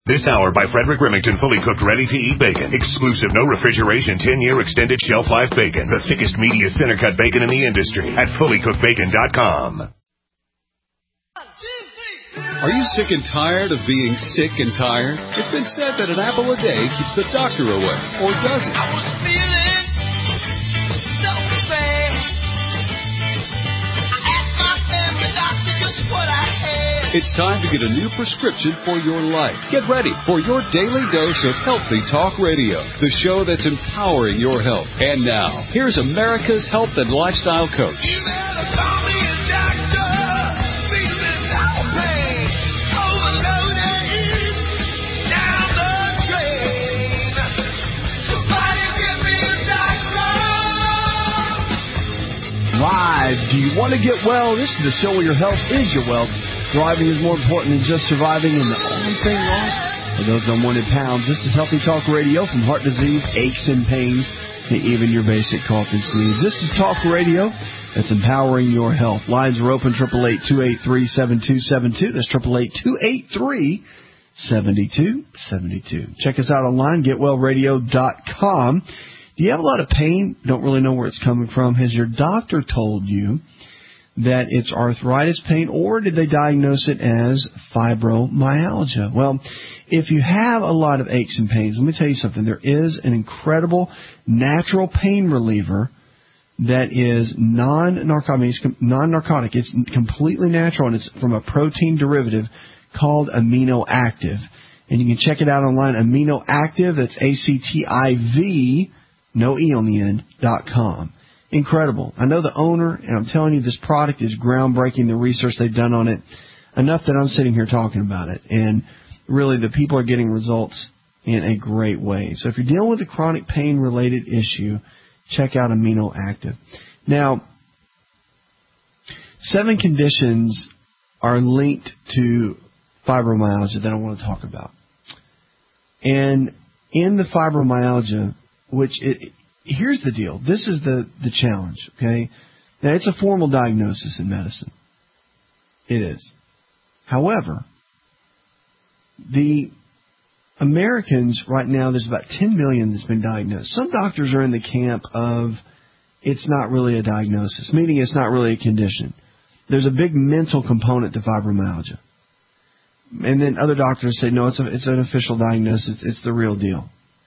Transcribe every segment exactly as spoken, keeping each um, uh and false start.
This hour by Frederick Remington, fully cooked, ready-to-eat bacon. Exclusive, no refrigeration, ten-year extended shelf life bacon. The thickest, meatiest, center-cut bacon in the industry at fully cooked bacon dot com. Are you sick and tired of being sick and tired? It's been said that an apple a day keeps the doctor away, or does it? I was feeling so bad. I asked my family doctor just what I had. It's time to get a new prescription for your life. Get ready for your daily dose of Healthy Talk Radio, the show that's empowering your health. And now, here's America's health and lifestyle coach. You better call me a doctor. Feeling no pain. Overloaded. Down the drain. Somebody give me a doctor. Live. Do you want to get well? This is the show where your health is your wealth. Thriving is more important than just surviving, and the only thing wrong for those unwanted pounds. This is Healthy Talk Radio, from heart disease, aches and pains, to even your basic cough and sneeze. This is Talk Radio that's empowering your health. Lines are open, eight eight eight, two eight three, seven two seven two. That's eight eight eight, two eight three, seven two seven two. Check us out online, get well radio dot com. Do you have a lot of pain? Don't really know where it's coming from? Has your doctor told you that it's arthritis pain, or did they diagnose it as fibromyalgia? Well, if you have a lot of aches and pains, let me tell you something. There is an incredible natural pain reliever that is non-narcotic. It's non-narcotic. It's completely natural, and it's from a protein derivative called Amino Active. And you can check it out online, Amino Active. That's A C T I V, no E on the end, dot com. Incredible. I know the owner, and I'm telling you, this product is groundbreaking, the research they've done on it, enough that I'm sitting here talking about it. And really, the people are getting results in a great way. So if you're dealing with a chronic pain-related issue, check out Amino Active. Now, seven conditions are linked to fibromyalgia that I want to talk about. And in the fibromyalgia, which it... Here's the deal. This is the, the challenge, okay? Now, it's a formal diagnosis in medicine. It is. However, the Americans right now, there's about ten million that's been diagnosed. Some doctors are in the camp of it's not really a diagnosis, meaning it's not really a condition. There's a big mental component to fibromyalgia. And then other doctors say, no, it's, a, it's an official diagnosis. It's the real deal.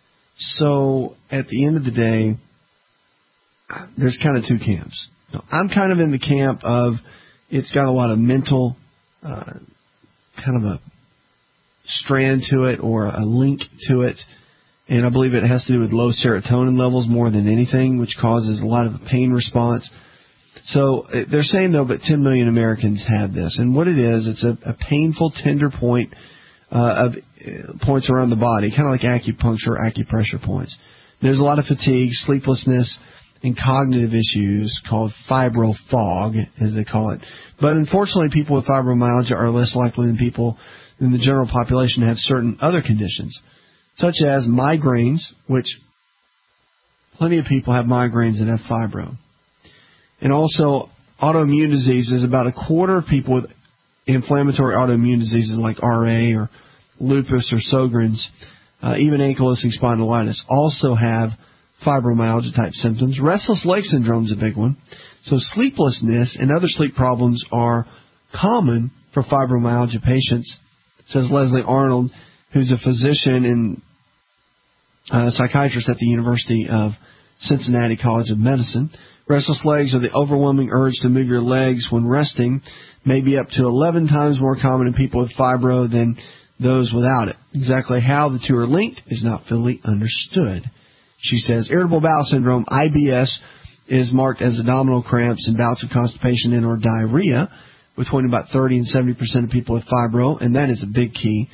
So, at the end of the day, there's kind of two camps. I'm kind of in the camp of it's got a lot of mental, uh, kind of a strand to it or a link to it. And I believe it has to do with low serotonin levels more than anything, which causes a lot of a pain response. So, they're saying, though, that ten million Americans have this. And what it is, it's a, a painful, tender point uh, of points around the body, kind of like acupuncture, acupressure points. There's a lot of fatigue, sleeplessness, and cognitive issues called fibro fog, as they call it. But unfortunately, people with fibromyalgia are less likely than people in the general population to have certain other conditions, such as migraines, which plenty of people have migraines and have fibro. And also autoimmune diseases. About a quarter of people with inflammatory autoimmune diseases like R A or lupus or Sjogren's, uh, even ankylosing spondylitis, also have fibromyalgia-type symptoms. Restless leg syndrome is a big one. So sleeplessness and other sleep problems are common for fibromyalgia patients, says Leslie Arnold, who's a physician and uh, psychiatrist at the University of Cincinnati College of Medicine. Restless legs are the overwhelming urge to move your legs when resting, may be up to eleven times more common in people with fibro than those without it. Exactly how the two are linked is not fully understood. She says irritable bowel syndrome, I B S, is marked as abdominal cramps and bouts of constipation and or diarrhea between about thirty and seventy percent of people with fibro, and that is a big key.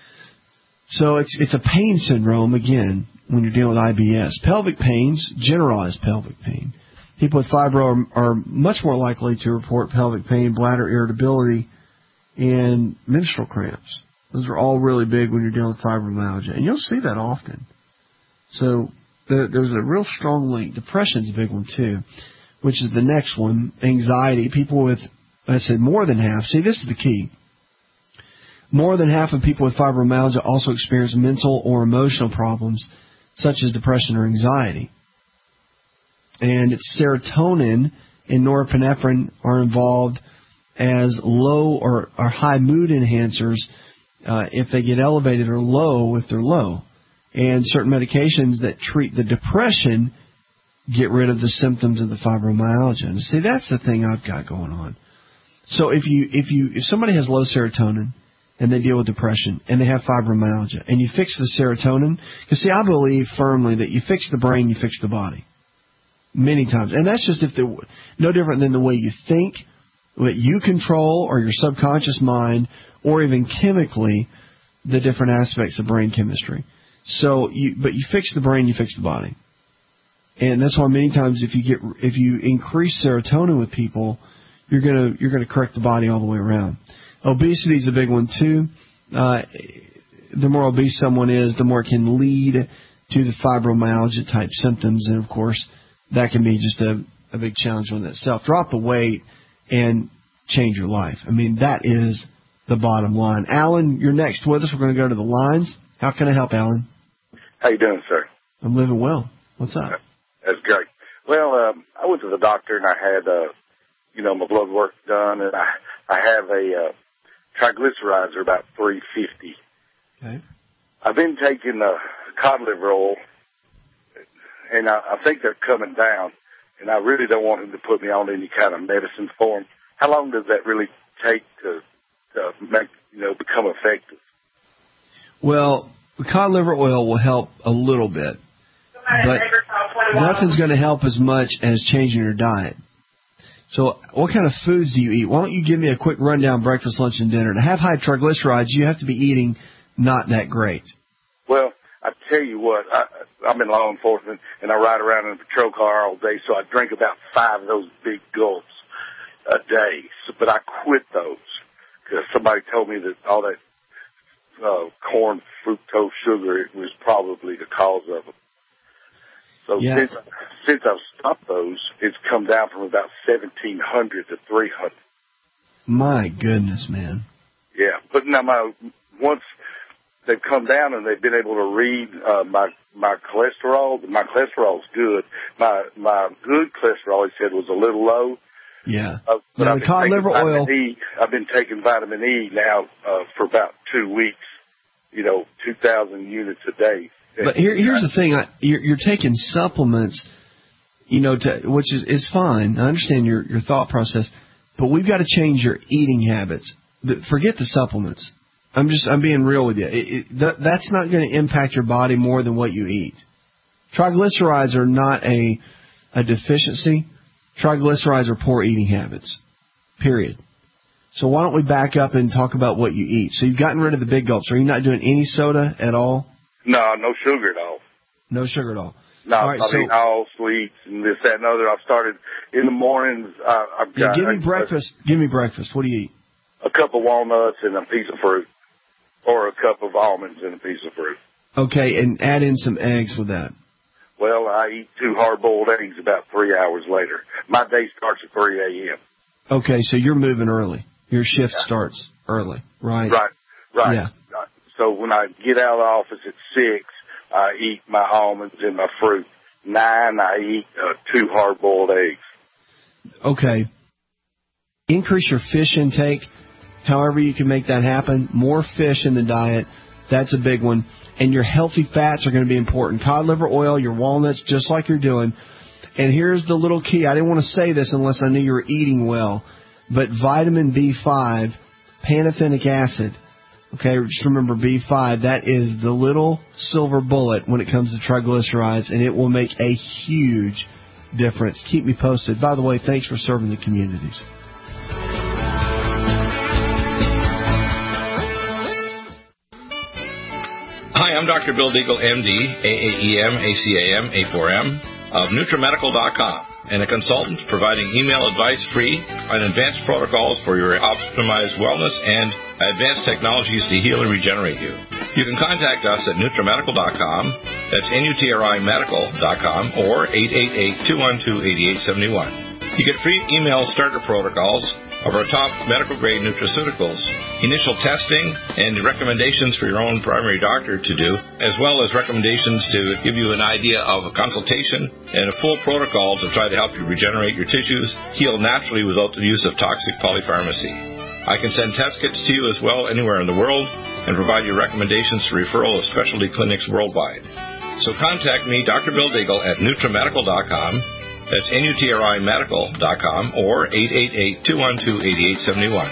So it's it's a pain syndrome, again, when you're dealing with I B S. Pelvic pains, generalized pelvic pain. People with fibro are, are much more likely to report pelvic pain, bladder irritability, and menstrual cramps. Those are all really big when you're dealing with fibromyalgia, and you'll see that often. So the, there's a real strong link. Depression's a big one too, which is the next one. Anxiety. People with, I said more than half. See, this is the key. More than half of people with fibromyalgia also experience mental or emotional problems, such as depression or anxiety. And it's serotonin and norepinephrine are involved as low or, or high mood enhancers uh, if they get elevated, or low if they're low. And certain medications that treat the depression get rid of the symptoms of the fibromyalgia. And see, that's the thing I've got going on. So if you if you if somebody has low serotonin and they deal with depression and they have fibromyalgia and you fix the serotonin, because see, I believe firmly that you fix the brain, you fix the body. Many times. And that's just if they're no different than the way you think, what you control, or your subconscious mind, or even chemically, the different aspects of brain chemistry. So, you, but you fix the brain, you fix the body. And that's why many times if you get if you increase serotonin with people, you're gonna you're gonna correct the body all the way around. Obesity is a big one too. Uh, the more obese someone is, the more it can lead to the fibromyalgia type symptoms, and of course, that can be just a, a big challenge within itself. Drop the weight and change your life. I mean, that is the bottom line. Alan, you're next with us. We're going to go to the lines. How can I help, Alan? How you doing, sir? I'm living well. What's up? That's great. Well, um, I went to the doctor and I had, uh, you know, my blood work done, and I I have a uh, triglycerides are about three fifty. Okay. I've been taking uh, cod liver oil, and I, I think they're coming down, and I really don't want him to put me on any kind of medicine for them. How long does that really take to, to make, you know, become effective? Well, cod liver oil will help a little bit, but nothing's going to help as much as changing your diet. So what kind of foods do you eat? Why don't you give me a quick rundown, breakfast, lunch, and dinner? To have high triglycerides, you have to be eating not that great. Well, I tell you what, I, I'm in law enforcement, and I ride around in a patrol car all day, so I drink about five of those big gulps a day. So, but I quit those because somebody told me that all that uh, corn fructose sugar it was probably the cause of them. So yeah. since, since I've stopped those, it's come down from about seventeen hundred to three hundred. My goodness, man. Yeah, but now my once they've come down and they've been able to read uh, my my cholesterol, my cholesterol's good. My my good cholesterol, he said, was a little low. Yeah. Uh, but now I've the cod liver oil. E, I've been taking vitamin E now uh, for about two weeks. You know, two thousand units a day. But here, here's the thing: I, you're, you're taking supplements, you know, to, which is is fine. I understand your your thought process, but we've got to change your eating habits. The, forget the supplements. I'm just I'm being real with you. It, it, that, that's not going to impact your body more than what you eat. Triglycerides are not a a deficiency. Triglycerides are poor eating habits. Period. So why don't we back up and talk about what you eat? So you've gotten rid of the big gulps. Are you not doing any soda at all? No, no sugar at all. No sugar at all. No, all right, I mean, so, all sweets and this, that, and other. I've started in the mornings. Uh, I've yeah, got. give me a, breakfast. Give me breakfast. What do you eat? A cup of walnuts and a piece of fruit, or a cup of almonds and a piece of fruit. Okay, and add in some eggs with that. Well, I eat two hard-boiled eggs about three hours later. My day starts at three a.m. Okay, so you're moving early. Your shift yeah. starts early, right? Right, right. Yeah. So when I get out of the office at six, I eat my almonds and my fruit. Nine, I eat uh, two hard-boiled eggs. Okay. Increase your fish intake. However you can make that happen. More fish in the diet. That's a big one. And your healthy fats are going to be important. Cod liver oil, your walnuts, just like you're doing. And here's the little key. I didn't want to say this unless I knew you were eating well. But vitamin B five, pantothenic acid. Okay, just remember B five. That is the little silver bullet when it comes to triglycerides, and it will make a huge difference. Keep me posted. By the way, thanks for serving the communities. Hi, I'm Doctor Bill Deagle, M D, A A E M, A C A M, A four M, of NutriMedical dot com, and a consultant providing email advice free on advanced protocols for your optimized wellness and advanced technologies to heal and regenerate you. You can contact us at NutriMedical dot com, that's N U T R I Medical dot com, or eight eight eight, two one two, eight eight seven one. You get free email starter protocols of our top medical-grade nutraceuticals, initial testing, and recommendations for your own primary doctor to do, as well as recommendations to give you an idea of a consultation and a full protocol to try to help you regenerate your tissues, heal naturally without the use of toxic polypharmacy. I can send test kits to you as well anywhere in the world and provide you recommendations for referral of specialty clinics worldwide. So contact me, Doctor Bill Deagle, at NutriMedical dot com. That's N U T R I medical dot com or eight eight eight, two one two, eight eight seven one.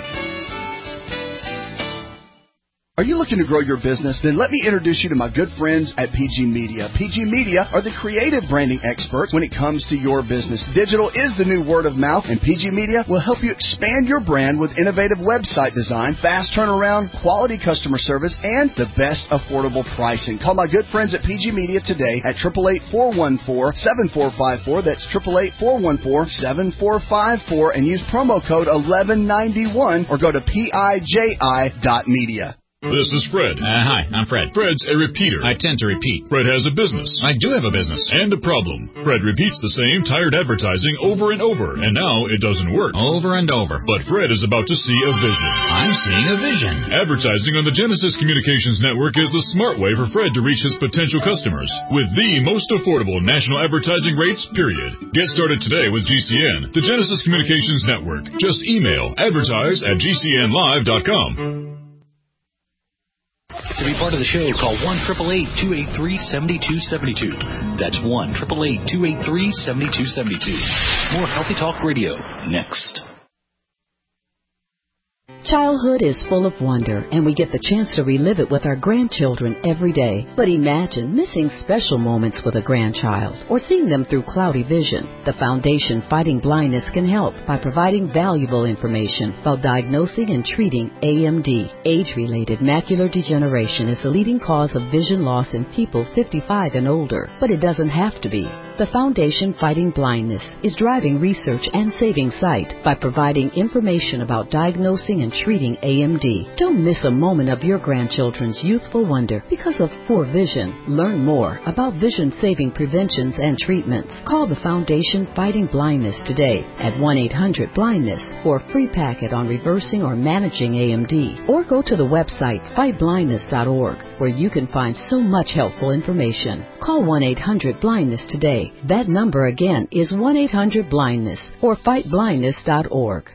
Are you looking to grow your business? Then let me introduce you to my good friends at P G Media. P G Media are the creative branding experts when it comes to your business. Digital is the new word of mouth, and P G Media will help you expand your brand with innovative website design, fast turnaround, quality customer service, and the best affordable pricing. Call my good friends at P G Media today at eight eight eight, four one four, seven four five four. That's eight eight eight, four one four, seven four five four, and use promo code eleven ninety-one or go to P I J I dot media. This is Fred. Uh, hi, I'm Fred. Fred's a repeater. I tend to repeat. Fred has a business. I do have a business. And a problem. Fred repeats the same tired advertising over and over, and now it doesn't work. Over and over. But Fred is about to see a vision. I'm seeing a vision. Advertising on the Genesis Communications Network is the smart way for Fred to reach his potential customers with the most affordable national advertising rates, period. Get started today with G C N, the Genesis Communications Network. Just email advertise at G C N live dot com. To be part of the show, call one eight eight eight, two eight three, seven two seven two. That's one eight eight eight, two eight three, seven two seven two. More Healthy Talk Radio next. Childhood is full of wonder, and we get the chance to relive it with our grandchildren every day. But imagine missing special moments with a grandchild or seeing them through cloudy vision. The Foundation Fighting Blindness can help by providing valuable information about diagnosing and treating A M D. Age-related macular degeneration is the leading cause of vision loss in people fifty-five and older, but it doesn't have to be. The Foundation Fighting Blindness is driving research and saving sight by providing information about diagnosing and treating A M D. Don't miss a moment of your grandchildren's youthful wonder because of poor vision. Learn more about vision-saving preventions and treatments. Call the Foundation Fighting Blindness today at one eight hundred blindness for a free packet on reversing or managing A M D. Or go to the website fight blindness dot org where you can find so much helpful information. Call one eight hundred blindness today. That number again is one eight hundred blindness or fight blindness dot org.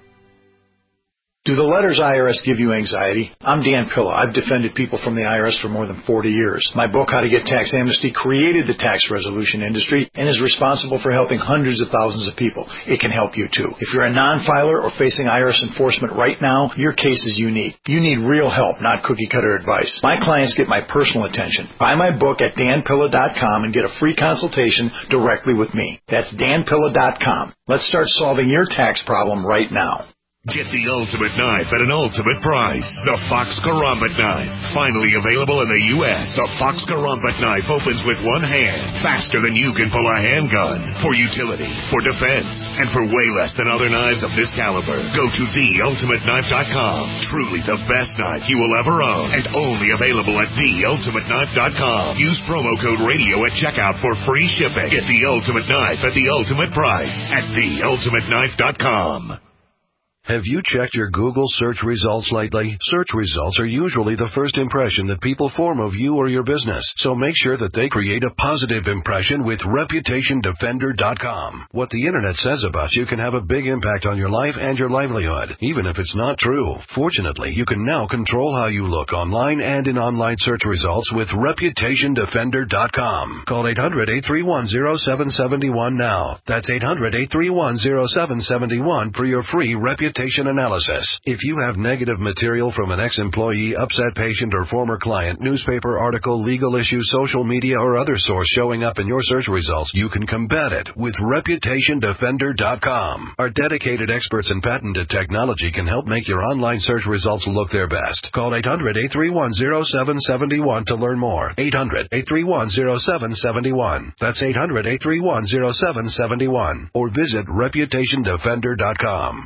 Do the letters I R S give you anxiety? I'm Dan Pilla. I've defended people from the I R S for more than forty years. My book, How to Get Tax Amnesty, created the tax resolution industry and is responsible for helping hundreds of thousands of people. It can help you too. If you're a non-filer or facing I R S enforcement right now, your case is unique. You need real help, not cookie-cutter advice. My clients get my personal attention. Buy my book at dan pilla dot com and get a free consultation directly with me. That's dan pilla dot com. Let's start solving your tax problem right now. Get the ultimate knife at an ultimate price. The Fox Karambit knife. Finally available in the U S The Fox Karambit knife opens with one hand, faster than you can pull a handgun. For utility, for defense, and for way less than other knives of this caliber. Go to the ultimate knife dot com. Truly the best knife you will ever own, and only available at the ultimate knife dot com. Use promo code radio at checkout for free shipping. Get the ultimate knife at the ultimate price at the ultimate knife dot com. Have you checked your Google search results lately? Search results are usually the first impression that people form of you or your business, so make sure that they create a positive impression with reputation defender dot com. What the internet says about you can have a big impact on your life and your livelihood, even if it's not true. Fortunately, you can now control how you look online and in online search results with reputation defender dot com. Call eight hundred, eight three one, zero seven seven one now. That's eight hundred, eight three one, zero seven seven one for your free reputation analysis. If you have negative material from an ex-employee, upset patient, or former client, newspaper article, legal issue, social media, or other source showing up in your search results, you can combat it with reputation defender dot com. Our dedicated experts in patented technology can help make your online search results look their best. Call eight hundred, eight three one, zero seven seven one to learn more. eight hundred, eight three one, zero seven seven one. That's eight hundred, eight three one, zero seven seven one. Or visit reputation defender dot com.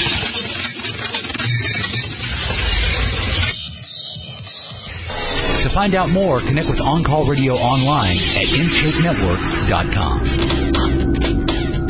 To find out more, connect with On Call Radio online at in shape network dot com.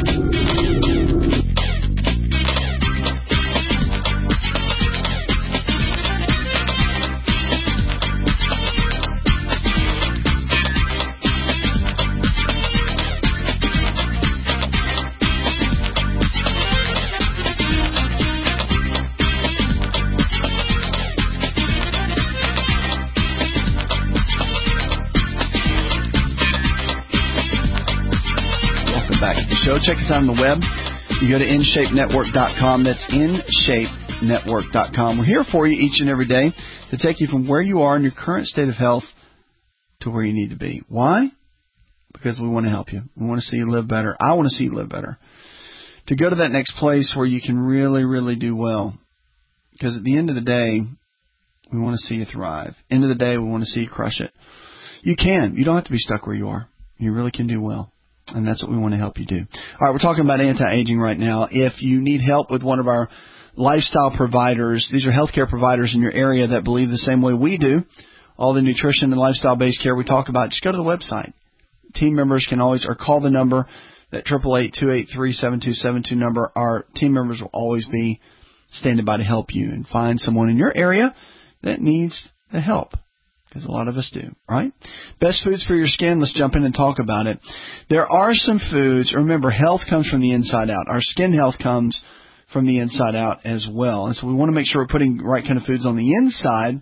Show. Check us out on the web. You go to in shape network dot com. That's in shape network dot com. We're here for you each and every day to take you from where you are in your current state of health to where you need to be. Why? Because we want to help you. We want to see you live better. I want to see you live better. To go to that next place where you can really, really do well. Because at the end of the day, we want to see you thrive. End of the day, we want to see you crush it. You can. You don't have to be stuck where you are. You really can do well. And that's what we want to help you do. All right, we're talking about anti-aging right now. If you need help with one of our lifestyle providers, these are healthcare providers in your area that believe the same way we do, all the nutrition and lifestyle-based care we talk about, just go to the website. Team members can always, or call the number, that eight eight eight, two eight three, seven two seven two number. Our team members will always be standing by to help you and find someone in your area that needs the help. Because a lot of us do, right? Best foods for your skin. Let's jump in and talk about it. There are some foods. Remember, health comes from the inside out. Our skin health comes from the inside out as well. And so we want to make sure we're putting the right kind of foods on the inside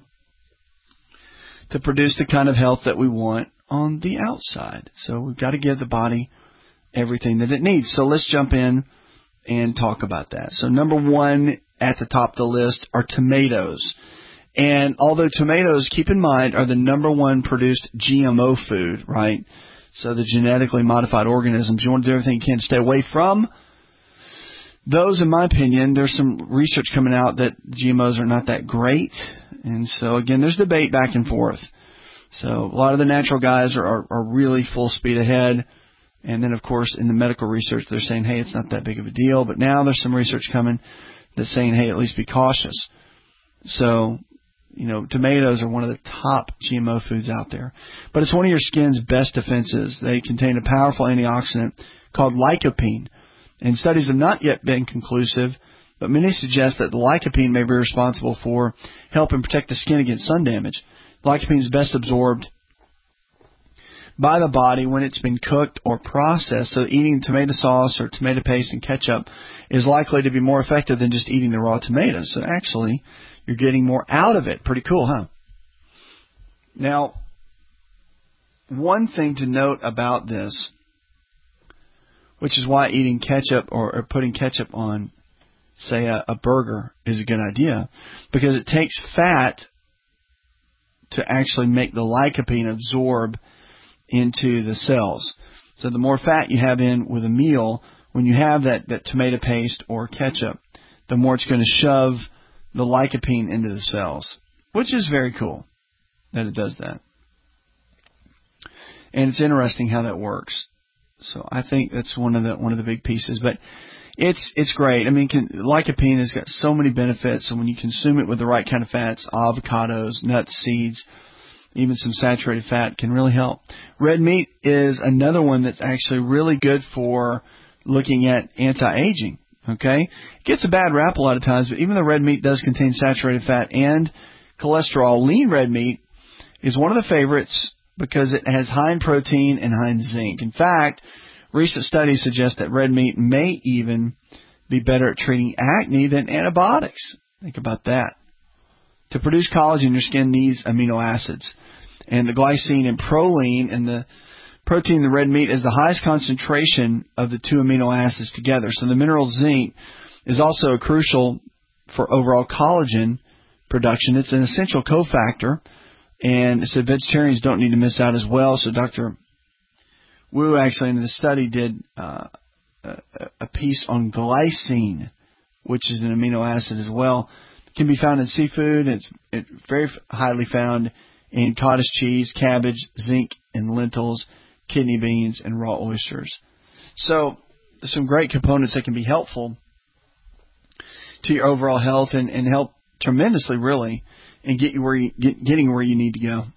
to produce the kind of health that we want on the outside. So we've got to give the body everything that it needs. So let's jump in and talk about that. So number one at the top of the list are tomatoes. And although tomatoes, keep in mind, are the number one produced G M O food, right? So the genetically modified organisms, you want to do everything you can to stay away from those. In my opinion, there's some research coming out that G M Os are not that great. And so, again, there's debate back and forth. So a lot of the natural guys are, are, are really full speed ahead. And then, of course, in the medical research, they're saying, hey, it's not that big of a deal. But now there's some research coming that's saying, hey, at least be cautious. So, you know, tomatoes are one of the top G M O foods out there. But it's one of your skin's best defenses. They contain a powerful antioxidant called lycopene. And studies have not yet been conclusive, but many suggest that the lycopene may be responsible for helping protect the skin against sun damage. Lycopene is best absorbed by the body when it's been cooked or processed, so eating tomato sauce or tomato paste and ketchup is likely to be more effective than just eating the raw tomatoes. So actually, you're getting more out of it. Pretty cool, huh? Now, one thing to note about this, which is why eating ketchup or, or putting ketchup on, say, a, a burger is a good idea, because it takes fat to actually make the lycopene absorb into the cells. So the more fat you have in with a meal, when you have that, that tomato paste or ketchup, the more it's going to shove the lycopene into the cells, which is very cool that it does that. And it's interesting how that works. So I think that's one of the one of the big pieces. But it's it's great. I mean, can, lycopene has got so many benefits, and when you consume it with the right kind of fats, avocados, nuts, seeds, even some saturated fat can really help. Red meat is another one that's actually really good for looking at anti-aging. Okay? It gets a bad rap a lot of times, but even though red meat does contain saturated fat and cholesterol, lean red meat is one of the favorites because it has high in protein and high in zinc. In fact, recent studies suggest that red meat may even be better at treating acne than antibiotics. Think about that. To produce collagen, your skin needs amino acids. And the glycine and proline and the protein in the red meat is the highest concentration of the two amino acids together. So the mineral zinc is also crucial for overall collagen production. It's an essential cofactor, and so vegetarians don't need to miss out as well. So Doctor Wu actually in the study did uh, a, a piece on glycine, which is an amino acid as well. It can be found in seafood. It's, it's very highly found in cottage cheese, cabbage, zinc, and lentils, kidney beans, and raw oysters. So there's some great components that can be helpful to your overall health and, and help tremendously, really, and get you where you, get, getting where you need to go.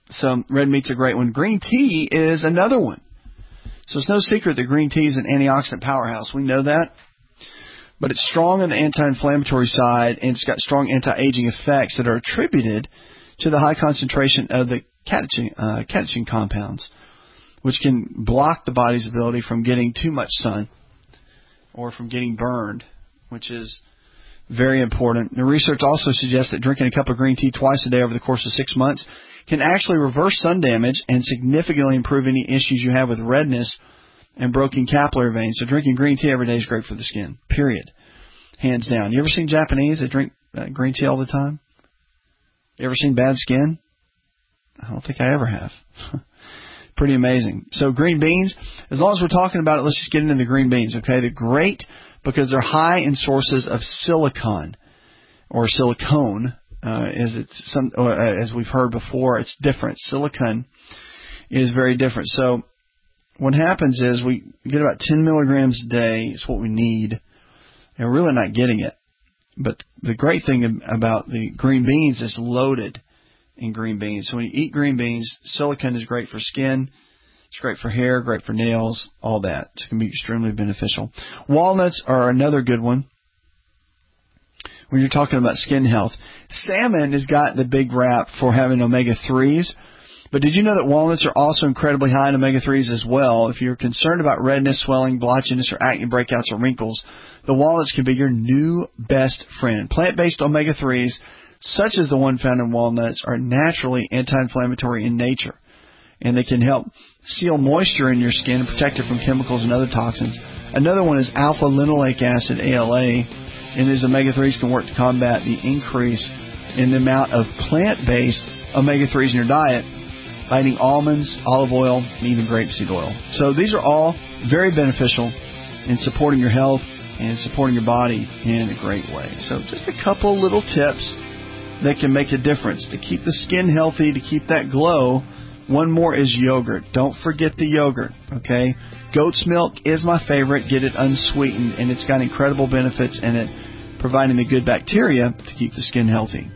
So red meat's a great one. Green tea is another one. So it's no secret that green tea is an antioxidant powerhouse. We know that. But it's strong on the anti-inflammatory side, and it's got strong anti-aging effects that are attributed to the high concentration of the catechin, uh, catechin compounds, which can block the body's ability from getting too much sun or from getting burned, which is very important. The research also suggests that drinking a cup of green tea twice a day over the course of six months can actually reverse sun damage and significantly improve any issues you have with redness and broken capillary veins. So drinking green tea every day is great for the skin, period. Hands down. You ever seen Japanese that drink uh, green tea all the time? You ever seen bad skin? I don't think I ever have. Pretty amazing. So green beans, as long as we're talking about it, let's just get into the green beans, okay? They're great because they're high in sources of silicon or silicone, uh, as it's some, or, uh, as we've heard before. It's different. Silicon is very different. So what happens is we get about ten milligrams a day. It's what we need, and we're really not getting it. But the great thing about the green beans is loaded in green beans. So when you eat green beans, silicon is great for skin. It's great for hair, great for nails, all that. It can be extremely beneficial. Walnuts are another good one when you're talking about skin health. Salmon has got the big rap for having omega threes. But did you know that walnuts are also incredibly high in omega threes as well? If you're concerned about redness, swelling, blotchiness, or acne breakouts or wrinkles, the walnuts can be your new best friend. Plant-based omega threes, such as the one found in walnuts, are naturally anti-inflammatory in nature, and they can help seal moisture in your skin and protect it from chemicals and other toxins. Another one is alpha-linoleic acid, A L A, and these omega threes can work to combat the increase in the amount of plant-based omega threes in your diet by eating almonds, olive oil, and even grapeseed oil. So these are all very beneficial in supporting your health and supporting your body in a great way. So just a couple little tips that can make a difference to keep the skin healthy, to keep that glow. One more is yogurt. Don't forget the yogurt, okay? Goat's milk is my favorite. Get it unsweetened, and it's got incredible benefits in it, providing the good bacteria to keep the skin healthy.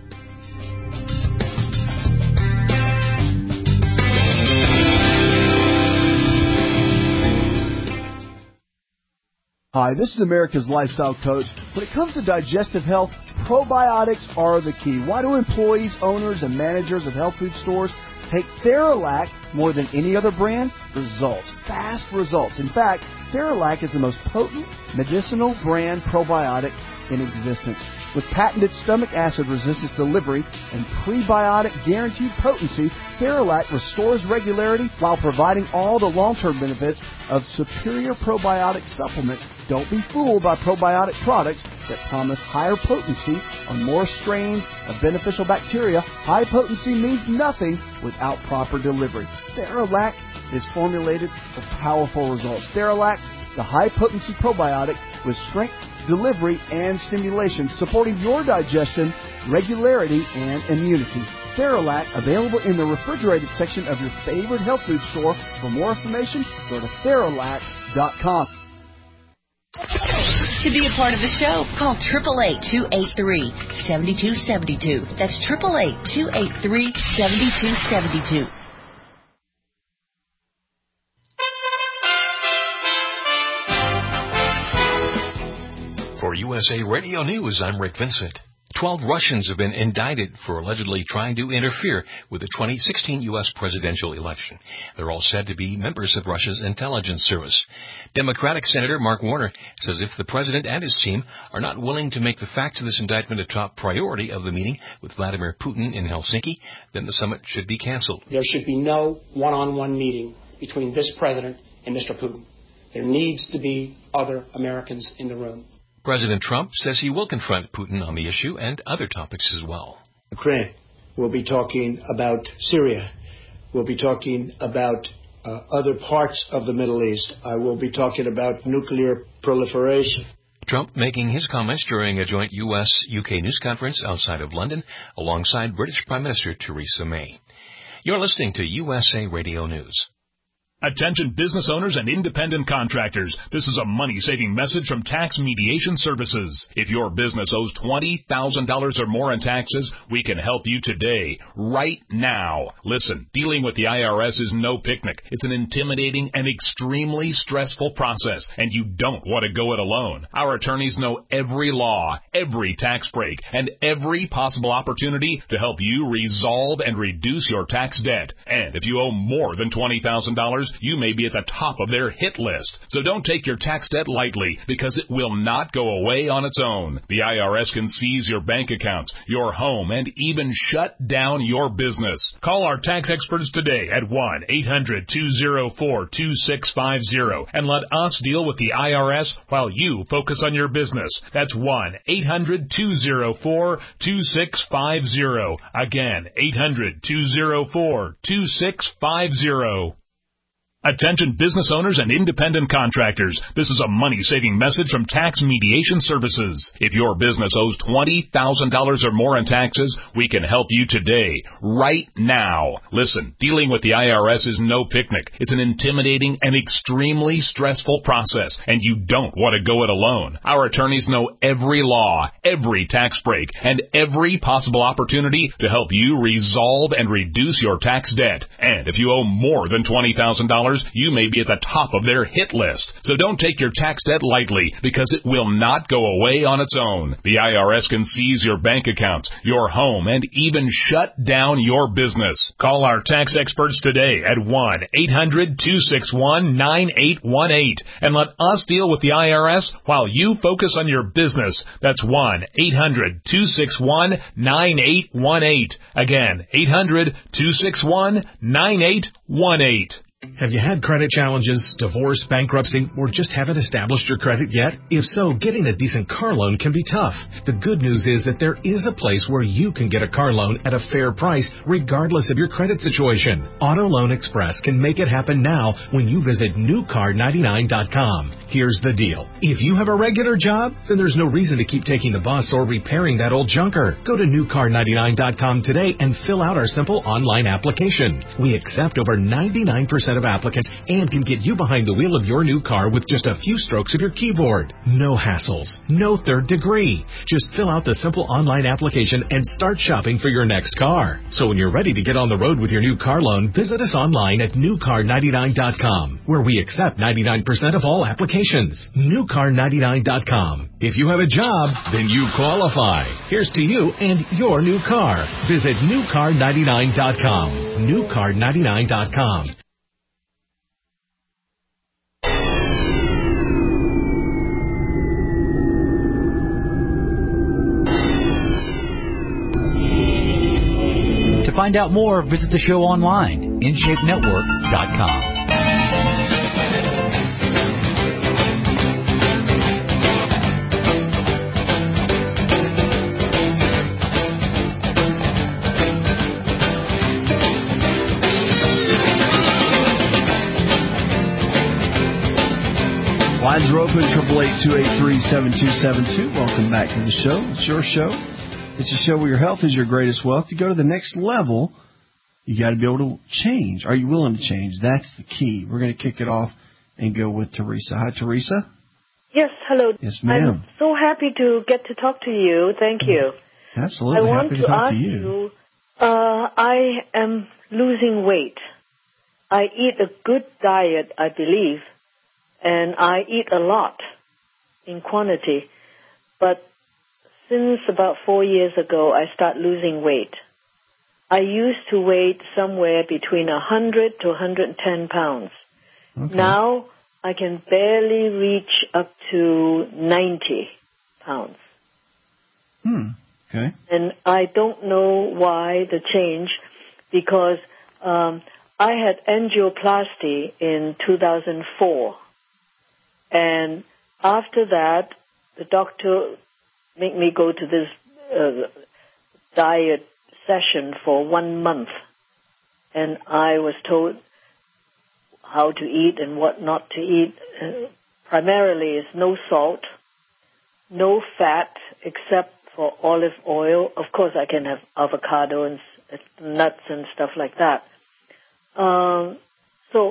Hi, this is America's Lifestyle Coach. When it comes to digestive health, probiotics are the key. Why do employees, owners, and managers of health food stores take Theralac more than any other brand? Results. Fast results. In fact, Theralac is the most potent medicinal brand probiotic in existence. With patented stomach acid resistance delivery and prebiotic guaranteed potency, Theralac restores regularity while providing all the long-term benefits of superior probiotic supplements. Don't be fooled by probiotic products that promise higher potency on more strains of beneficial bacteria. High potency means nothing without proper delivery. Theralac is formulated for powerful results. Theralac, the high-potency probiotic with strength, delivery, and stimulation, supporting your digestion, regularity, and immunity. Theralac, available in the refrigerated section of your favorite health food store. For more information, go to Theralac dot com. To be a part of the show, call eight eight eight, two eight three, seven two seven two. That's eight eight eight, two eight three, seven two seven two. For U S A Radio News, I'm Rick Vincent. Twelve Russians have been indicted for allegedly trying to interfere with the twenty sixteen U S presidential election. They're all said to be members of Russia's intelligence service. Democratic Senator Mark Warner says if the president and his team are not willing to make the facts of this indictment a top priority of the meeting with Vladimir Putin in Helsinki, then the summit should be canceled. There should be no one-on-one meeting between this president and Mister Putin. There needs to be other Americans in the room. President Trump says he will confront Putin on the issue and other topics as well. Ukraine. We'll be talking about Syria. We'll be talking about uh, other parts of the Middle East. I will be talking about nuclear proliferation. Trump making his comments during a joint U S U K news conference outside of London alongside British Prime Minister Theresa May. You're listening to U S A Radio News. Attention business owners and independent contractors. This is a money-saving message from Tax Mediation Services. If your business owes twenty thousand dollars or more in taxes, we can help you today, right now. Listen, dealing with the I R S is no picnic. It's an intimidating and extremely stressful process, and you don't want to go it alone. Our attorneys know every law, every tax break, and every possible opportunity to help you resolve and reduce your tax debt. And if you owe more than twenty thousand dollars, you may be at the top of their hit list. So don't take your tax debt lightly, because it will not go away on its own. The I R S can seize your bank accounts, your home, and even shut down your business. Call our tax experts today at one eight hundred two oh four two six five oh and let us deal with the I R S while you focus on your business. That's one eight hundred two oh four two six five oh. Again, eight hundred two oh four two six five oh. Attention business owners and independent contractors. This is a money-saving message from Tax Mediation Services. If your business owes twenty thousand dollars or more in taxes, we can help you today, right now. Listen, dealing with the I R S is no picnic. It's an intimidating and extremely stressful process, and you don't want to go it alone. Our attorneys know every law, every tax break, and every possible opportunity to help you resolve and reduce your tax debt. And if you owe more than twenty thousand dollars, you may be at the top of their hit list. So don't take your tax debt lightly, because it will not go away on its own. The I R S can seize your bank accounts, your home, and even shut down your business. Call our tax experts today at one eight hundred two six one nine eight one eight and let us deal with the I R S while you focus on your business. That's one eight hundred two six one nine eight one eight. Again, eight hundred two six one nine eight one eight. Have you had credit challenges, divorce, bankruptcy, or just haven't established your credit yet? If so, getting a decent car loan can be tough. The good news is that there is a place where you can get a car loan at a fair price, regardless of your credit situation. Auto Loan Express can make it happen now when you visit new car ninety-nine dot com. Here's the deal. If you have a regular job, then there's no reason to keep taking the bus or repairing that old junker. Go to new car ninety-nine dot com today and fill out our simple online application. We accept over ninety-nine percent of applicants and can get you behind the wheel of your new car with just a few strokes of your keyboard. No hassles, no third degree. Just fill out the simple online application and start shopping for your next car. So when you're ready to get on the road with your new car loan, visit us online at new car ninety-nine dot com, where we accept ninety-nine percent of all applications. new car ninety-nine dot com. If you have a job, then you qualify. Here's to you and your new car. Visit new car ninety-nine dot com. new car ninety-nine dot com. To find out more, visit the show online, in shape network dot com. Lines are open, triple eight two eight three seven two seven two. Welcome back to the show. It's your show. It's a show where your health is your greatest wealth. To go to the next level, you got to be able to change. Are you willing to change? That's the key. We're going to kick it off and go with Teresa. Hi, Teresa. Yes, hello. Yes, ma'am. I'm so happy to get to talk to you. Thank you. Absolutely. I want happy to, to talk ask to you. you, uh, I am losing weight. I eat a good diet, I believe, and I eat a lot in quantity. But since about four years ago, I start losing weight. I used to weigh somewhere between one hundred to one hundred ten pounds. Okay. Now I can barely reach up to ninety pounds. Hmm. Okay. And I don't know why the change, because um, I had angioplasty in two thousand four. And after that, the doctor made me go to this uh, diet session for one month. And I was told how to eat and what not to eat. Uh, primarily is no salt, no fat except for olive oil. Of course, I can have avocado and nuts and stuff like that. Um, so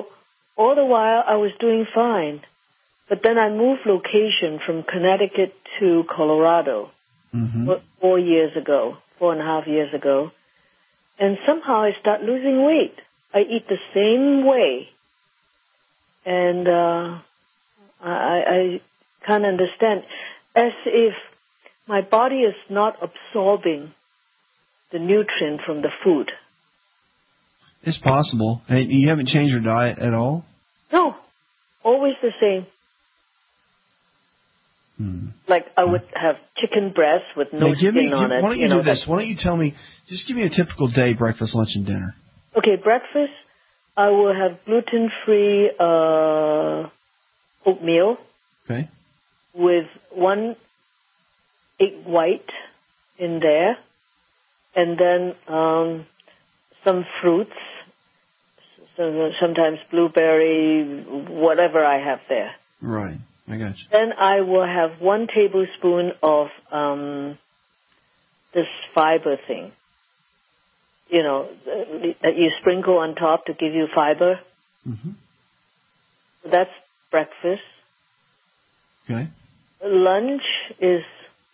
all the while I was doing fine. But then I moved location from Connecticut to Colorado mm-hmm. four years ago, four and a half years ago. And somehow I start losing weight. I eat the same way. And uh, I, I can't understand. As if my body is not absorbing the nutrient from the food. It's possible. Hey, you haven't changed your diet at all? No. Always the same. Hmm. Like I would have chicken breast with no now, give skin me, on give, it. Why don't you, you know, do this? Why don't you tell me, just give me a typical day, breakfast, lunch, and dinner. Okay, breakfast, I will have gluten-free uh, oatmeal. Okay. With one egg white in there. And then um, some fruits. So sometimes blueberry, whatever I have there. Right. I got you. Then I will have one tablespoon of um, this fiber thing. You know, that you sprinkle on top to give you fiber. Mm-hmm. That's breakfast. Okay. Lunch is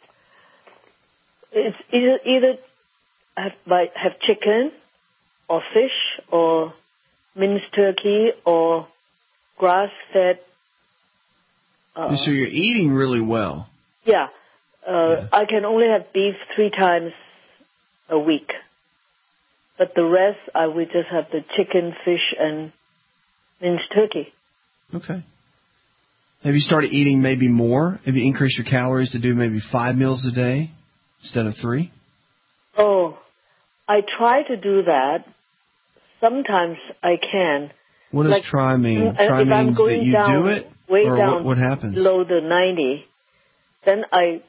it's either either have have chicken or fish or minced turkey or grass-fed. Uh, so you're eating really well. Yeah. Uh, yeah. I can only have beef three times a week. But the rest, I would just have the chicken, fish, and minced turkey. Okay. Have you started eating maybe more? Have you increased your calories to do maybe five meals a day instead of three? Oh, I try to do that. Sometimes I can. What does like, try mean? If try I'm means going that you down, do it? way or down what, what happens? below the ninety, then I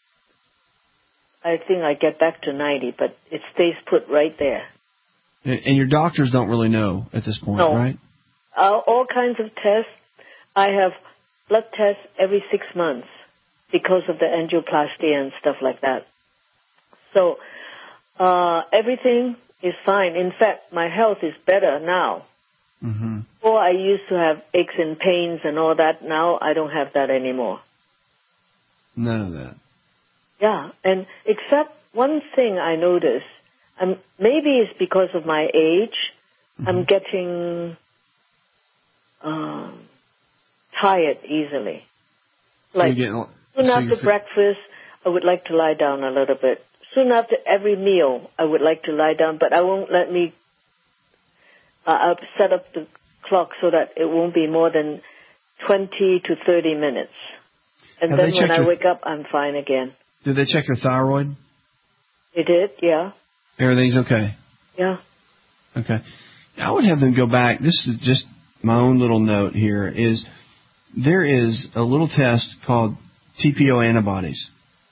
I think I get back to ninety, but it stays put right there. And your doctors don't really know at this point, no. right? Uh, all kinds of tests. I have blood tests every six months because of the angioplasty and stuff like that. So uh, everything is fine. In fact, my health is better now. Mm-hmm. Before I used to have aches and pains and all that. Now I don't have that anymore. None of that. Yeah, and except one thing I noticed. Um, maybe it's because of my age. Mm-hmm. I'm getting uh, tired easily. Like getting, soon so after breakfast, I would like to lie down a little bit. Soon after every meal, I would like to lie down, but I won't let me. Uh, I'll set up the clock so that it won't be more than twenty to thirty minutes, and Have then when I your, wake up, I'm fine again. Did they check your thyroid? They did, yeah. Everything's okay? Yeah. Okay. I would have them go back. This is just my own little note here, is there is a little test called T P O antibodies.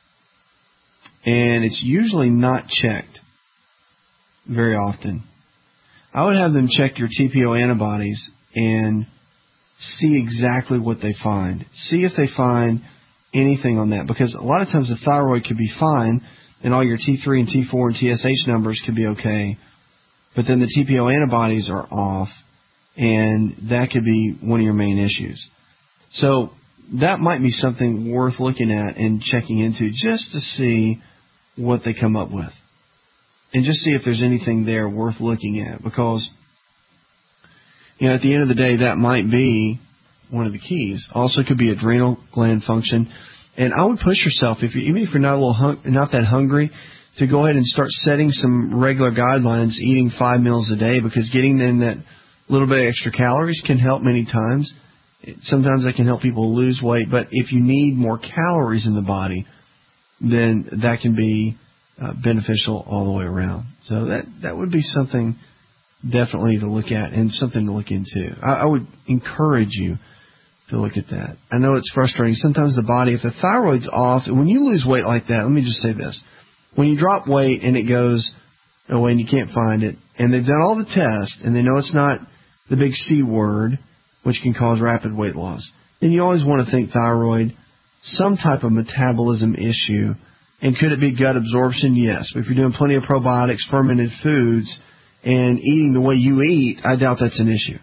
And it's usually not checked very often. I would have them check your T P O antibodies and see exactly what they find. See if they find anything on that. Because a lot of times the thyroid could be fine, and all your T three and T four and T S H numbers could be okay. But then the T P O antibodies are off, and that could be one of your main issues. So that might be something worth looking at and checking into just to see what they come up with. And just see if there's anything there worth looking at. Because, you know, at the end of the day, that might be one of the keys. Also could be adrenal gland function. And I would push yourself, if you, even if you're not a little hung, not that hungry, to go ahead and start setting some regular guidelines, eating five meals a day, because getting in that little bit of extra calories can help many times. Sometimes that can help people lose weight, but if you need more calories in the body, then that can be uh, beneficial all the way around. So that that would be something definitely to look at and something to look into. I, I would encourage you to look at that. I know it's frustrating. Sometimes the body, if the thyroid's off, and when you lose weight like that, let me just say this. When you drop weight and it goes away and you can't find it, and they've done all the tests, and they know it's not the big C word, which can cause rapid weight loss, then you always want to think thyroid, some type of metabolism issue. And could it be gut absorption? Yes. But if you're doing plenty of probiotics, fermented foods, and eating the way you eat, I doubt that's an issue.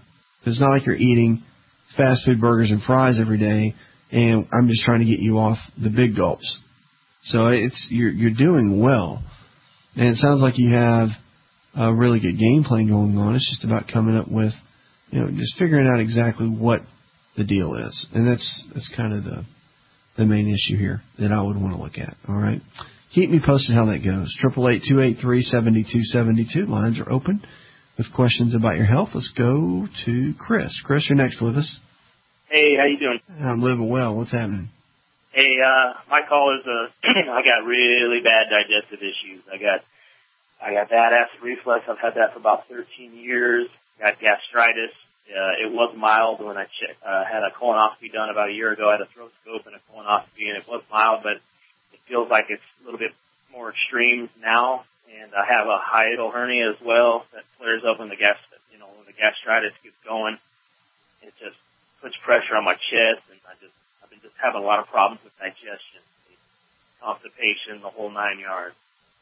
It's not like you're eating fast food burgers and fries every day, and I'm just trying to get you off the big gulps. So it's you're you're doing well, and it sounds like you have a really good game plan going on. It's just about coming up with, you know, just figuring out exactly what the deal is, and that's that's kind of the the main issue here that I would want to look at. All right, keep me posted how that goes. Triple eight two eight three seventy two seventy two. Lines are open with questions about your health. Let's go to Chris. Chris, you're next with us. Hey, how you doing? I'm living well. What's happening? Hey, uh, my call is, uh, I got really bad digestive issues. I got, I got bad acid reflux. I've had that for about thirteen years. Got gastritis. Uh, it was mild when I checked, uh, had a colonoscopy done about a year ago. I had a throat scope and a colonoscopy, and it was mild, but it feels like it's a little bit more extreme now. And I have a hiatal hernia as well that flares up when the gas, you know, when the gastritis gets going. It just puts pressure on my chest, and I just, I've been just having a lot of problems with digestion, constipation, the whole nine yards.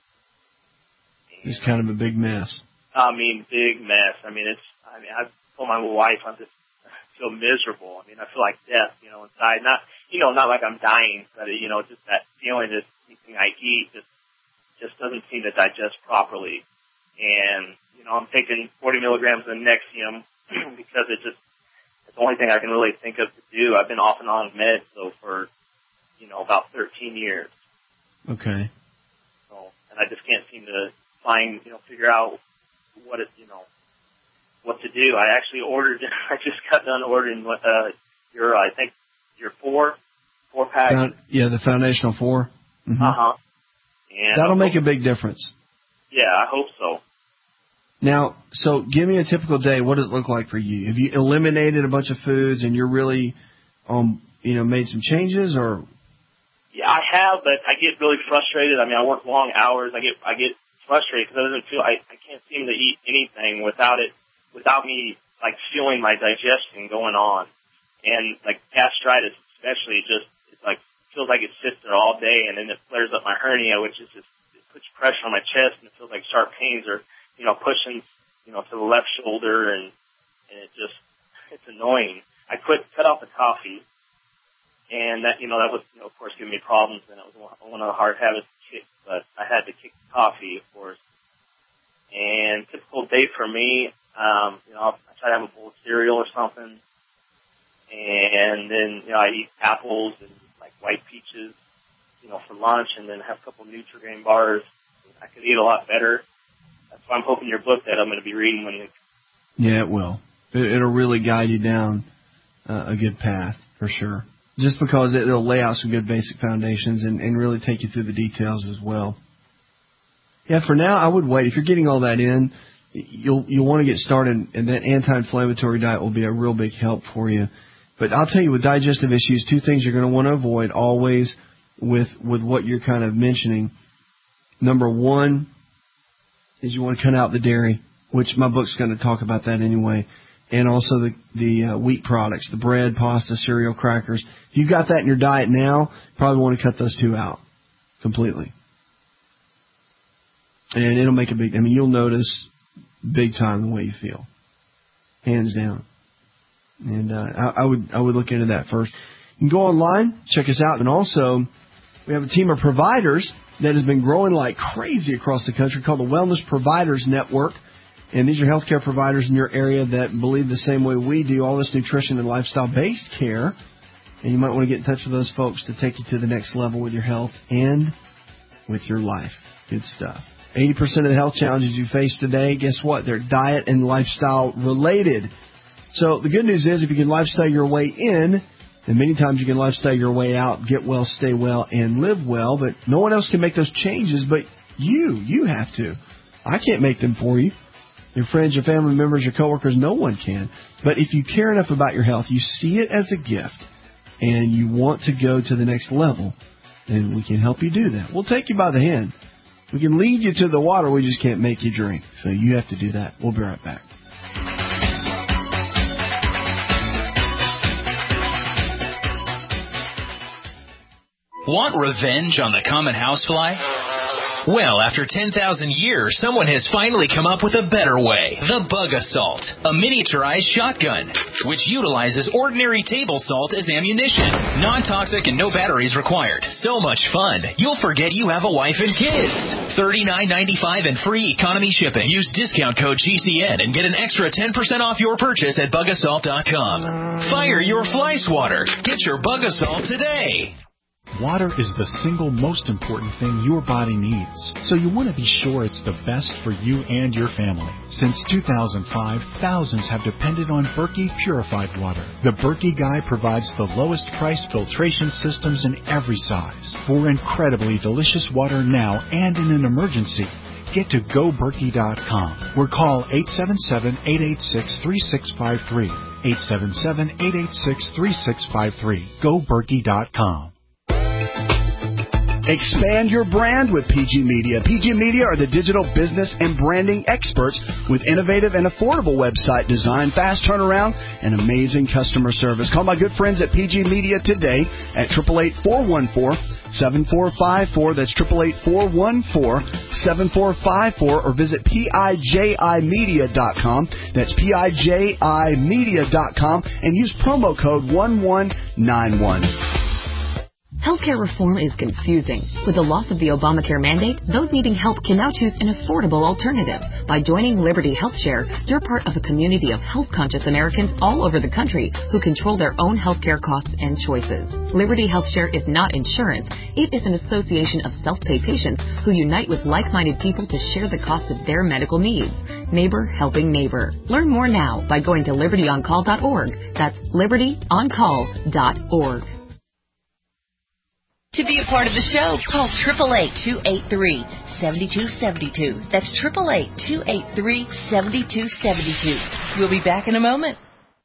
And, it's kind of a big mess. I mean, big mess. I mean, it's, I mean, I've told my wife I'm just I feel miserable. I mean, I feel like death, you know, inside. Not, you know, not like I'm dying, but, you know, just that feeling that anything I eat just, just doesn't seem to digest properly. And, you know, I'm taking forty milligrams of Nexium because it just, it's the only thing I can really think of to do. I've been off and on meds, so for, you know, about thirteen years. Okay. So, and I just can't seem to find, you know, figure out what it, you know, what to do. I actually ordered, I just got done ordering, uh, your, I think, your four, four pack. Found, yeah, the Foundational Four. Mm-hmm. Uh-huh. And that'll make a big difference. Yeah, I hope so. Now, so give me a typical day. What does it look like for you? Have you eliminated a bunch of foods and you're really, um, you know, made some changes, or? Yeah, I have, but I get really frustrated. I mean, I work long hours. I get, I get frustrated because I doesn't feel, I, I can't seem to eat anything without it, without me, like, feeling my digestion going on. And, like, gastritis especially just, it's like, feels like it sits there all day, and then it flares up my hernia, which is just, it puts pressure on my chest, and it feels like sharp pains are, you know, pushing, you know, to the left shoulder, and, and it just, it's annoying. I quit, cut out the coffee, and that, you know, that was, you know, of course, giving me problems, and it was one of the hard habits to kick, but I had to kick the coffee, of course. And typical day for me, um, you know, I try to have a bowl of cereal or something, and then, you know, I eat apples and, like, white peaches, you know, for lunch, and then have a couple of Nutri-Grain bars. I could eat a lot better. That's why I'm hoping your book that I'm going to be reading when you... Yeah, it will. It, it'll really guide you down uh, a good path, for sure. Just because it, it'll lay out some good basic foundations and, and really take you through the details as well. Yeah, for now, I would wait. If you're getting all that in, you'll you'll want to get started, and that anti-inflammatory diet will be a real big help for you. But I'll tell you, with digestive issues, two things you're going to want to avoid always with with what you're kind of mentioning. Number one is you want to cut out the dairy, which my book's going to talk about that anyway, and also the the uh, wheat products, the bread, pasta, cereal, crackers. If you've got that in your diet now, you probably want to cut those two out completely. And it'll make a big, I mean, you'll notice big time the way you feel. Hands down. And uh, I, I would I would look into that first. You can go online, check us out, and also we have a team of providers that has been growing like crazy across the country called the Wellness Providers Network. And these are healthcare providers in your area that believe the same way we do, all this nutrition and lifestyle-based care. And you might want to get in touch with those folks to take you to the next level with your health and with your life. Good stuff. eighty percent of the health challenges you face today, guess what? They're diet and lifestyle related. So the good news is if you can lifestyle your way in, then many times you can lifestyle your way out, get well, stay well, and live well. But no one else can make those changes but you. You have to. I can't make them for you. Your friends, your family members, your coworkers, no one can. But if you care enough about your health, you see it as a gift, and you want to go to the next level, then we can help you do that. We'll take you by the hand. We can lead you to the water. We just can't make you drink. So you have to do that. We'll be right back. Want revenge on the common housefly? Well, after ten thousand years, someone has finally come up with a better way. The Bug Assault, a miniaturized shotgun, which utilizes ordinary table salt as ammunition. Non-toxic and no batteries required. So much fun, you'll forget you have a wife and kids. thirty-nine ninety-five and free economy shipping. Use discount code G C N and get an extra ten percent off your purchase at bug assault dot com. Fire your fly swatter. Get your Bug Assault today. Water is the single most important thing your body needs, so you want to be sure it's the best for you and your family. Since two thousand five, thousands have depended on Berkey purified water. The Berkey Guy provides the lowest price filtration systems in every size. For incredibly delicious water now and in an emergency, get to go berkey dot com or call eight seven seven, eight eight six, three six five three. eight seven seven, eight eight six, three six five three. go berkey dot com. Expand your brand with P G Media. P G Media are the digital business and branding experts with innovative and affordable website design, fast turnaround, and amazing customer service. Call my good friends at P G Media today at eight eight eight, four one four, seven four five four. That's eight eight eight, four one four, seven four five four, or visit P I J I media dot com. That's P I J I media dot com and use promo code one one nine one. Healthcare reform is confusing. With the loss of the Obamacare mandate, those needing help can now choose an affordable alternative. By joining Liberty HealthShare, you're part of a community of health-conscious Americans all over the country who control their own healthcare costs and choices. Liberty HealthShare is not insurance. It is an association of self-pay patients who unite with like-minded people to share the cost of their medical needs. Neighbor helping neighbor. Learn more now by going to liberty on call dot org. That's liberty on call dot org. To be a part of the show, call eight eight eight, two eight three, seven two seven two. That's eight eight eight, two eight three, seven two seven two. We'll be back in a moment.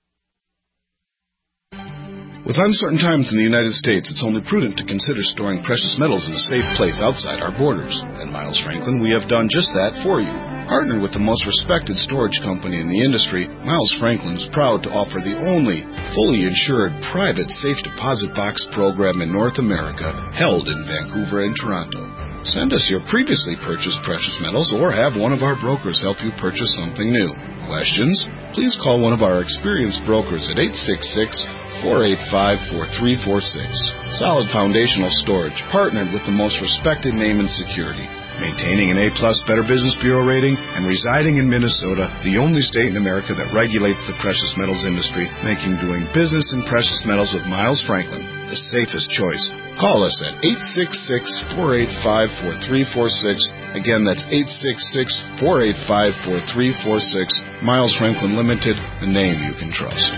With uncertain times in the United States, it's only prudent to consider storing precious metals in a safe place outside our borders. At Miles Franklin, we have done just that for you. Partnered with the most respected storage company in the industry, Miles Franklin is proud to offer the only fully insured private safe deposit box program in North America, held in Vancouver and Toronto. Send us your previously purchased precious metals or have one of our brokers help you purchase something new. Questions? Please call one of our experienced brokers at eight six six, four eight five, four three four six. Solid Foundational Storage, partnered with the most respected name in security. Maintaining an A-plus Better Business Bureau rating and residing in Minnesota, the only state in America that regulates the precious metals industry, making doing business in precious metals with Miles Franklin the safest choice. Call us at eight six six, four eight five, four three four six. Again, that's eight six six, four eight five, four three four six. Miles Franklin Limited, the name you can trust.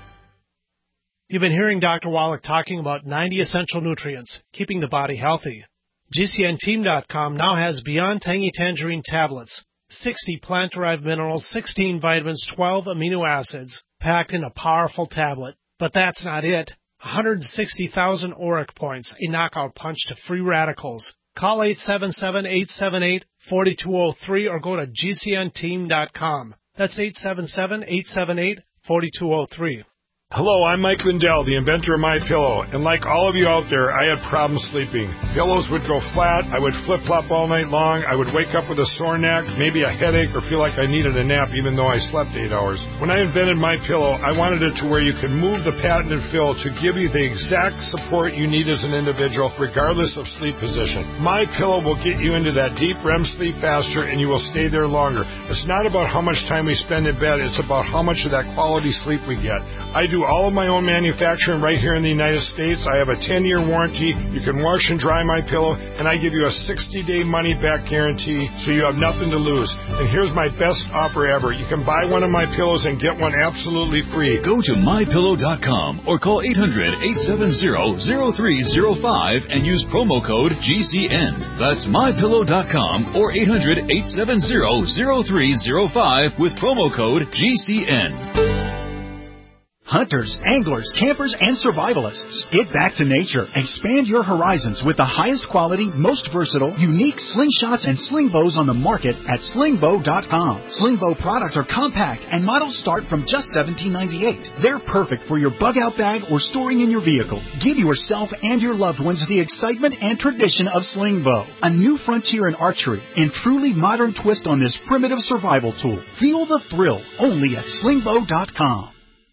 You've been hearing Doctor Wallach talking about ninety essential nutrients, keeping the body healthy. G C N team dot com now has Beyond Tangy Tangerine tablets, sixty plant-derived minerals, sixteen vitamins, twelve amino acids, packed in a powerful tablet. But that's not it. one hundred sixty thousand auric points, a knockout punch to free radicals. Call eight seven seven, eight seven eight, four two zero three or go to G C N team dot com. That's eight seven seven, eight seven eight, four two zero three. Hello, I'm Mike Lindell, the inventor of MyPillow, and like all of you out there, I had problems sleeping. Pillows would go flat, I would flip-flop all night long, I would wake up with a sore neck, maybe a headache, or feel like I needed a nap even though I slept eight hours. When I invented MyPillow, I wanted it to where you could move the patented fill to give you the exact support you need as an individual, regardless of sleep position. MyPillow will get you into that deep R E M sleep faster, and you will stay there longer. It's not about how much time we spend in bed, it's about how much of that quality sleep we get. I do all of my own manufacturing right here in the United States. I have a ten-year warranty. You can wash and dry my pillow, and I give you a sixty-day money-back guarantee, so you have nothing to lose. And here's my best offer ever. You can buy one of my pillows and get one absolutely free. Go to my pillow dot com or call eight hundred, eight seven zero, zero three zero five and use promo code G C N. That's my pillow dot com or eight hundred, eight seven zero, zero three zero five with promo code G C N. Hunters, anglers, campers, and survivalists. Get back to nature. Expand your horizons with the highest quality, most versatile, unique slingshots and sling bows on the market at sling bow dot com. Sling bow products are compact and models start from just seventeen ninety-eight. They're perfect for your bug out bag or storing in your vehicle. Give yourself and your loved ones the excitement and tradition of sling bow. A new frontier in archery and truly modern twist on this primitive survival tool. Feel the thrill only at sling bow dot com.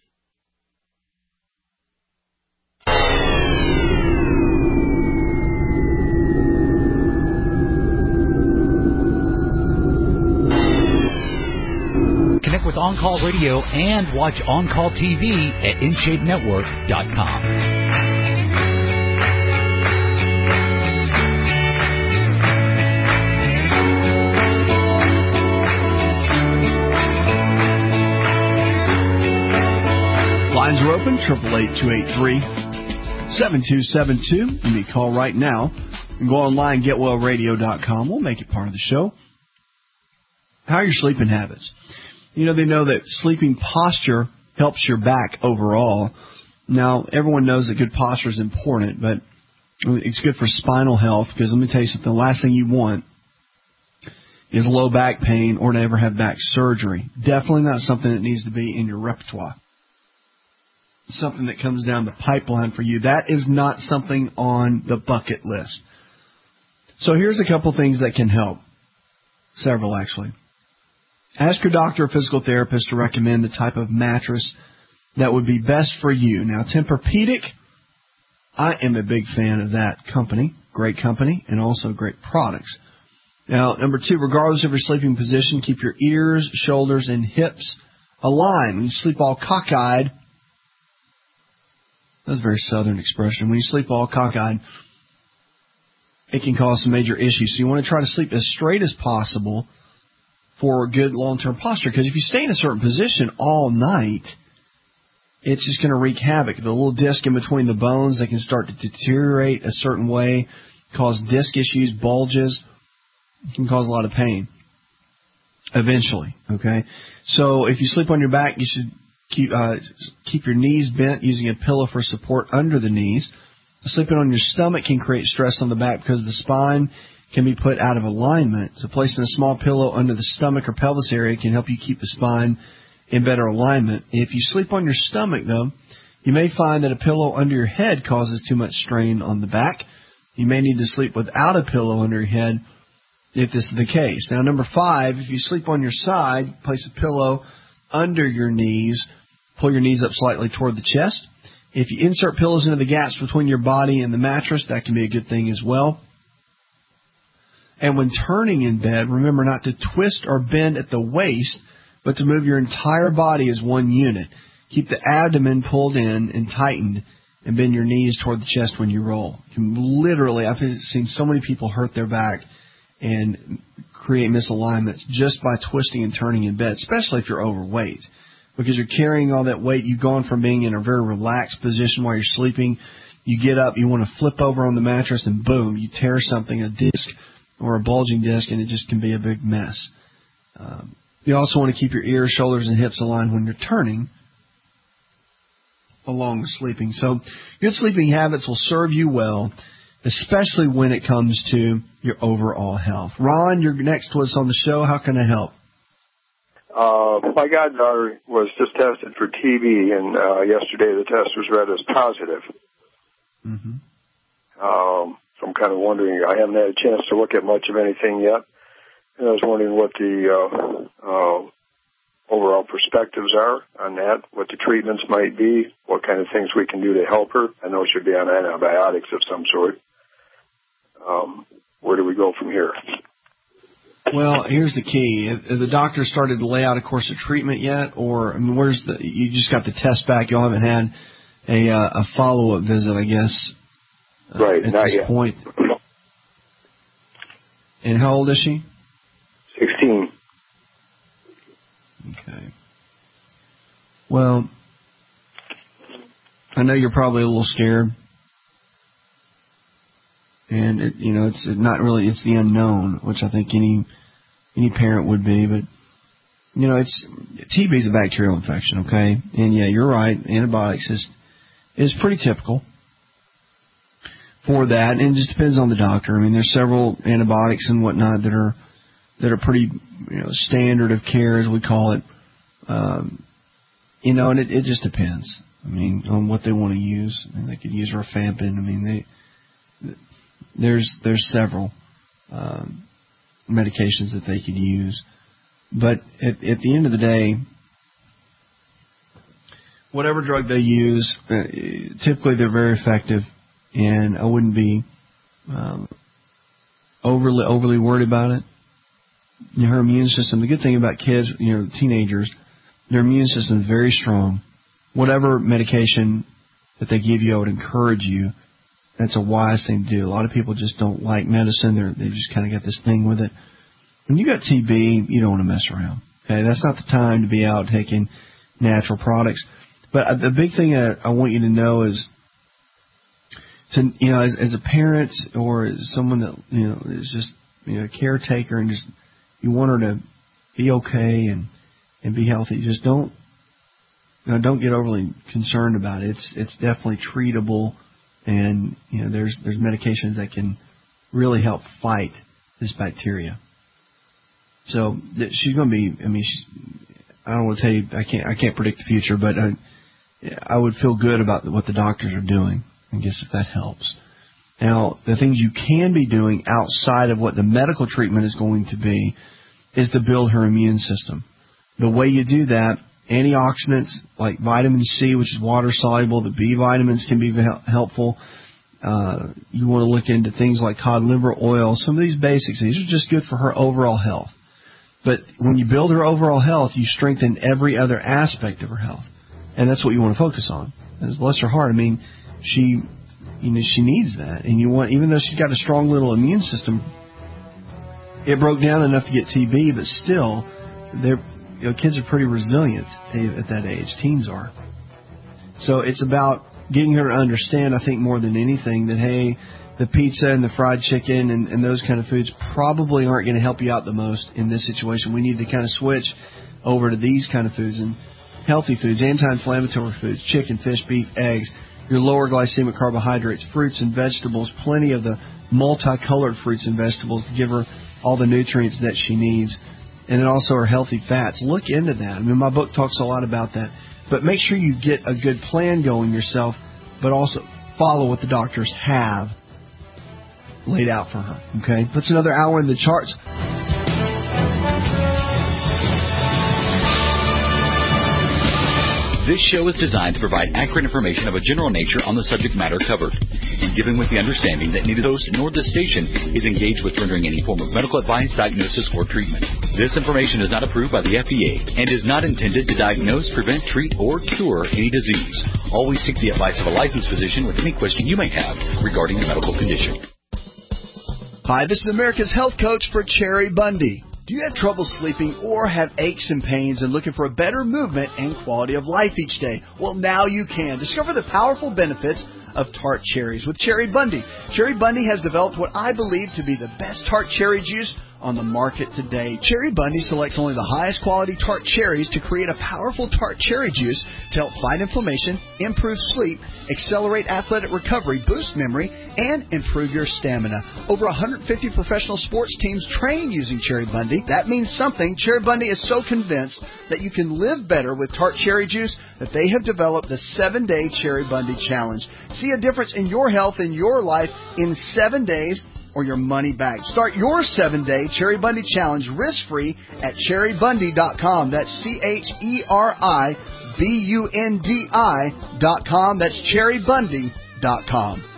Connect with On Call Radio and watch On Call T V at in shape network dot com. Lines are open, triple eight two eight three seven two seven two. You may call right now and go online, get well radio dot com. We'll make it part of the show. How are your sleeping habits? You know, they know that sleeping posture helps your back overall. Now, everyone knows that good posture is important, but it's good for spinal health because let me tell you something, the last thing you want is low back pain or to ever have back surgery. Definitely not something that needs to be in your repertoire. Something that comes down the pipeline for you. That is not something on the bucket list. So here's a couple things that can help. Several, actually. Ask your doctor or physical therapist to recommend the type of mattress that would be best for you. Now, Tempur-Pedic, I am a big fan of that company. Great company and also great products. Now, number two, regardless of your sleeping position, keep your ears, shoulders, and hips aligned. When you sleep all cockeyed, that's a very southern expression. When you sleep all cockeyed, it can cause some major issues. So you want to try to sleep as straight as possible for good long-term posture. Because if you stay in a certain position all night, it's just going to wreak havoc. The little disc in between the bones, they can start to deteriorate a certain way, cause disc issues, bulges. It can cause a lot of pain eventually, okay? So if you sleep on your back, you should keep uh, keep your knees bent using a pillow for support under the knees. Sleeping on your stomach can create stress on the back because the spine can be put out of alignment. So placing a small pillow under the stomach or pelvis area can help you keep the spine in better alignment. If you sleep on your stomach, though, you may find that a pillow under your head causes too much strain on the back. You may need to sleep without a pillow under your head if this is the case. Now, number five, if you sleep on your side, place a pillow under your knees. Pull your knees up slightly toward the chest. If you insert pillows into the gaps between your body and the mattress, that can be a good thing as well. And when turning in bed, remember not to twist or bend at the waist, but to move your entire body as one unit. Keep the abdomen pulled in and tightened, and bend your knees toward the chest when you roll. You can literally, I've seen so many people hurt their back and create misalignments just by twisting and turning in bed, especially if you're overweight. Because you're carrying all that weight, you've gone from being in a very relaxed position while you're sleeping. You get up, you want to flip over on the mattress, and boom, you tear something, a disc or a bulging disc, and it just can be a big mess. Um, you also want to keep your ears, shoulders, and hips aligned when you're turning along with sleeping. So good sleeping habits will serve you well, especially when it comes to your overall health. Ron, you're next to us on the show. How can I help? Uh, my goddaughter was just tested for T B, and uh, yesterday the test was read as positive. Mm-hmm. Um, so I'm kind of wondering, I haven't had a chance to look at much of anything yet, and I was wondering what the uh, uh, overall perspectives are on that, what the treatments might be, what kind of things we can do to help her. I know she'll be on antibiotics of some sort. Um, where do we go from here? Well, here's the key. Have the doctor started to lay out a course of treatment yet? Or, I mean, where's the, you just got the test back, you haven't had a, uh, a follow-up visit, I guess, uh, right, at not this yet. point. And how old is she? sixteen. Okay. Well, I know you're probably a little scared. And, it, you know, it's not really, it's the unknown, which I think any any parent would be. But you know, it's T B is a bacterial infection, okay? And yeah, you're right. Antibiotics is is pretty typical for that, and it just depends on the doctor. I mean, there's several antibiotics and whatnot that are that are pretty, you know, standard of care, as we call it. Um, you know, and it, it just depends. I mean, on what they want to use. I mean, they could use rifampin. I mean, they there's there's several um, medications that they could use. But at, at the end of the day, whatever drug they use, uh, typically they're very effective, and I wouldn't be um, overly overly worried about it. You know, her immune system, the good thing about kids, you know, teenagers, their immune system is very strong. Whatever medication that they give you, I would encourage you. That's a wise thing to do. A lot of people just don't like medicine. They're, they just kind of get this thing with it. When you got T B, you don't want to mess around. Okay, that's not the time to be out taking natural products. But the big thing I, I want you to know is, to you know, as, as a parent or as someone that you know is just you know a caretaker and just you want her to be okay and and be healthy, just don't you know, don't get overly concerned about it. It's it's definitely treatable, and you know there's there's medications that can really help fight this bacteria. So she's going to be. I mean, she's, I don't want to tell you. I can't. I can't predict the future, but I, I would feel good about what the doctors are doing. I guess if that helps. Now, the things you can be doing outside of what the medical treatment is going to be is to build her immune system. The way you do that, antioxidants like vitamin C, which is water soluble, the B vitamins can be helpful. Uh, you want to look into things like cod liver oil. Some of these basics, these are just good for her overall health. But when you build her overall health, you strengthen every other aspect of her health. And that's what you want to focus on. And bless her heart. I mean, she, you know, she needs that. And you want, even though she's got a strong little immune system, it broke down enough to get T B, but still, they're, you know, kids are pretty resilient at that age. Teens are. So it's about getting her to understand, I think, more than anything, that, hey, the pizza and the fried chicken and, and those kind of foods probably aren't going to help you out the most in this situation. We need to kind of switch over to these kind of foods and healthy foods, anti-inflammatory foods, chicken, fish, beef, eggs, your lower glycemic carbohydrates, fruits and vegetables, plenty of the multicolored fruits and vegetables to give her all the nutrients that she needs, and then also her healthy fats. Look into that. I mean, my book talks a lot about that. But make sure you get a good plan going yourself, but also follow what the doctors have laid out for her. Okay? Puts another hour in the charts. This show is designed to provide accurate information of a general nature on the subject matter covered, and given with the understanding that neither host nor this station is engaged with rendering any form of medical advice, diagnosis, or treatment. This information is not approved by the F D A and is not intended to diagnose, prevent, treat, or cure any disease. Always seek the advice of a licensed physician with any question you may have regarding a medical condition. Hi, this is America's Health Coach for Cherry Bundy. Do you have trouble sleeping or have aches and pains and looking for a better movement and quality of life each day? Well, now you can. Discover the powerful benefits of tart cherries with Cherry Bundy. Cherry Bundy has developed what I believe to be the best tart cherry juice on the market today. Cherry Bundy selects only the highest quality tart cherries to create a powerful tart cherry juice to help fight inflammation, improve sleep, accelerate athletic recovery, boost memory, and improve your stamina. Over one hundred fifty professional sports teams train using Cherry Bundy. That means something. Cherry Bundy is so convinced that you can live better with tart cherry juice that they have developed the seven-day Cherry Bundy Challenge. See a difference in your health and your life in seven days or your money back. Start your seven-day Cherry Bundy Challenge risk-free at cherry bundy dot com. That's C H E R I B U N D I dot com. That's cherry bundy dot com.